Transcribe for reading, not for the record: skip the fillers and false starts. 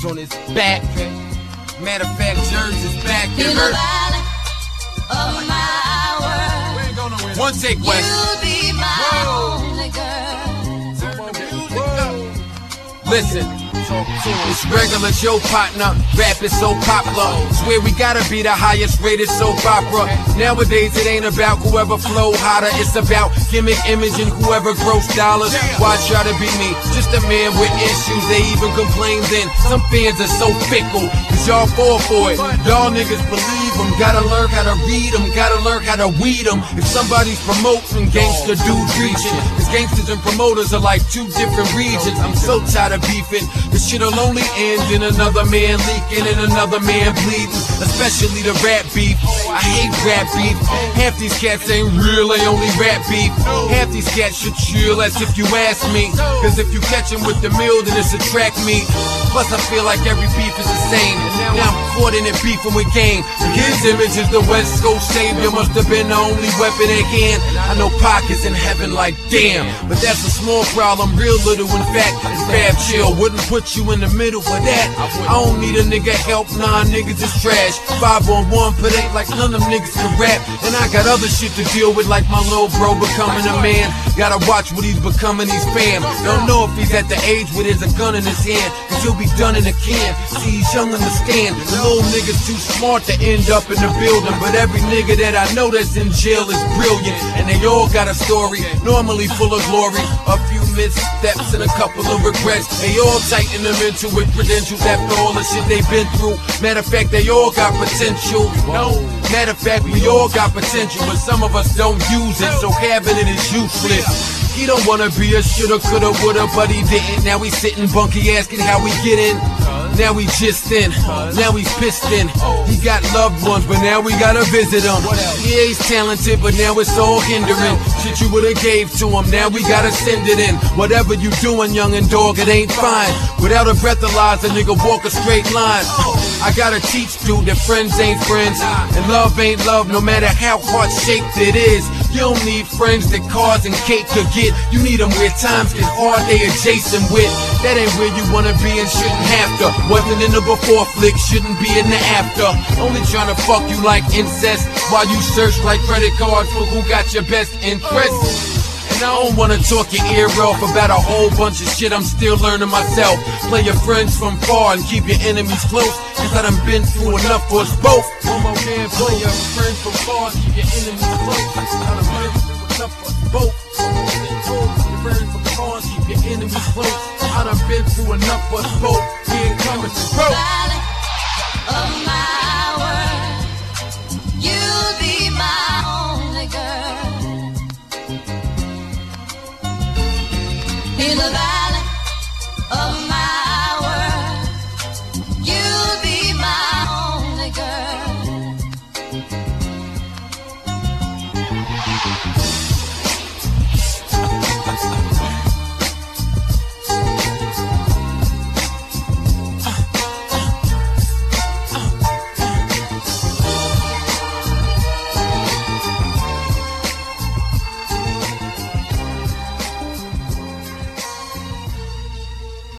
on his back. Matter of fact, Jersey is back. In the valley of my world, one take, West. you'll be my only girl. Listen, it's regular Joe partner, rap is so popular. Swear we gotta be the highest rated soap opera. Nowadays it ain't about whoever flow hotter, it's about gimmick, image, and whoever gross dollars. Why try to be me? Just a man with issues. They even complain then. Some fans are so fickle, cause y'all fall for it. Y'all niggas believe them. Gotta learn how to read them, gotta learn how to weed them. If somebody's promoting, gangster dudes reaching. Cause gangsters and promoters are like two different regions. I'm so tired of beefing. This shit'll only end in another man leaking and another man bleeding. Especially the rap beef. I hate rap beef. Half these cats ain't real, they only rap beef. Half these cats should chill, as if you ask me. Cause if you catch them with the mill, then it's a track meet. Plus I feel like every beef is the same. Now I'm caught in it beefing with game. His image is the West Coast savior. Must have been the only weapon at hand. I know Pac is in heaven like damn. But that's a small problem, real little. In fact, it's bad chill. Wouldn't put you in the middle for that. I don't need a nigga help, nah, niggas is trash. 5-on-1, but ain't like none of them niggas can rap. And I got other shit to deal with, like my little bro becoming a man. Gotta watch what he's becoming, he's fam. Don't know if he's at the age where there's a gun in his hand, cause he'll be done in a can. See, he's young, understand. The little nigga's too smart to end up in the building. But every nigga that I know that's in jail is brilliant. And they all got a story, normally full of glory. A few missteps and a couple of regrets. They all tighten them into with credentials after all the shit they've been through. Matter of fact, they all got potential. No, matter of fact, we all got potential, but some of us don't use it, so having it is useless. He don't wanna be a shoulda, coulda, woulda, but he didn't. Now he's sitting bunky asking how we get in. Now he just in, now he's pissed in. He got loved ones, but now we gotta visit him. Yeah, he's talented, but now it's all hindering. Shit you would've gave to him, now we gotta send it in. Whatever you doing, young and dog, it ain't fine. Without a breathalyzer, nigga, walk a straight line. I gotta teach dude that friends ain't friends, and love ain't love, no matter how heart-shaped it is. You don't need friends that cars and cake could get. You need them where times get hard, they adjacent with. That ain't where you wanna be and shouldn't have to. Wasn't in the before flick, shouldn't be in the after. Only tryna fuck you like incest, while you search like credit cards for who got your best interests. And I don't wanna talk your ear off about a whole bunch of shit I'm still learning myself. Play your friends from far and keep your enemies close, cause I done been through enough for us both. One more man, play your friends from far and keep your enemies close, cause I done been through enough for us both. One more man, play your friends from far and keep your enemies close, I done been through enough for us